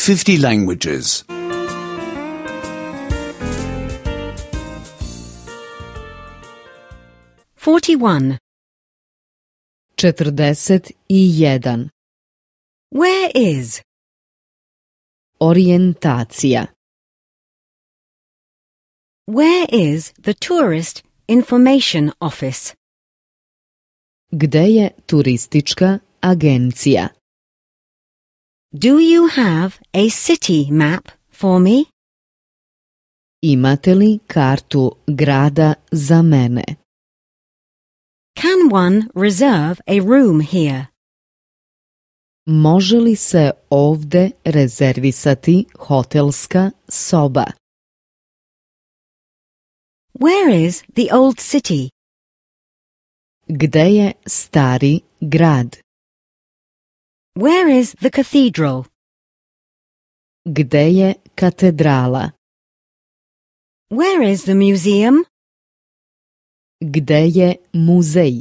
50 languages. 41. 41. Where is? Orijentacija. Where is the tourist information office? Gde je turistička agencija? Do you have a city map for me? Imate li kartu grada za mene? Can one reserve a room here? Može li se ovde rezervisati hotelska soba? Where is the old city? Gde je stari grad? Where is the cathedral? Gde je katedrala? Where is the museum? Gde je muzej?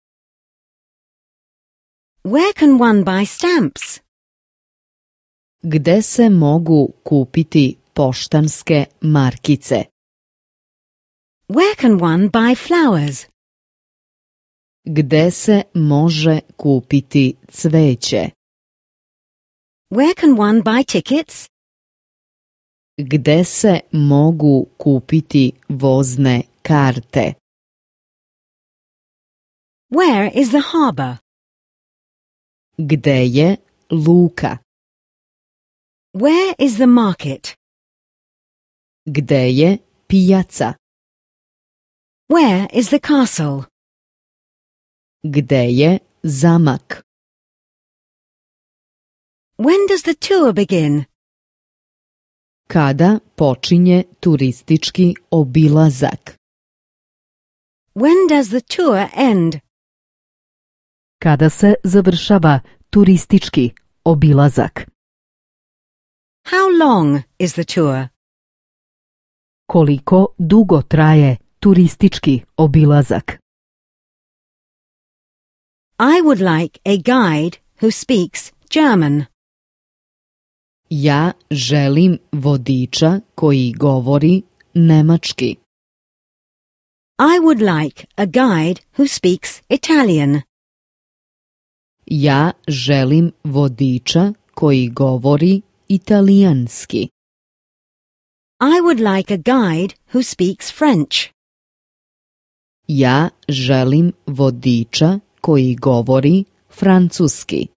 Where can one buy stamps? Gde se mogu kupiti poštanske markice? Where can one buy flowers? Gde se može kupiti cveće? Where can one buy tickets? Gde se mogu kupiti vozne karte? Where is the harbor? Gde je luka? Where is the market? Gde je pijaca? Where is the castle? Gde je zamak? When does the tour begin? Kada počinje turistički obilazak? When does the tour end? Kada se završava turistički obilazak? How long is the tour? Koliko dugo traje turistički obilazak? I would like a guide who speaks German. Ja želim vodiča koji govori nemački. I would like a guide who speaks Italian. Ja želim vodiča koji govori italijanski. I would like a guide who speaks French. Ja želim vodiča koji govori francuski.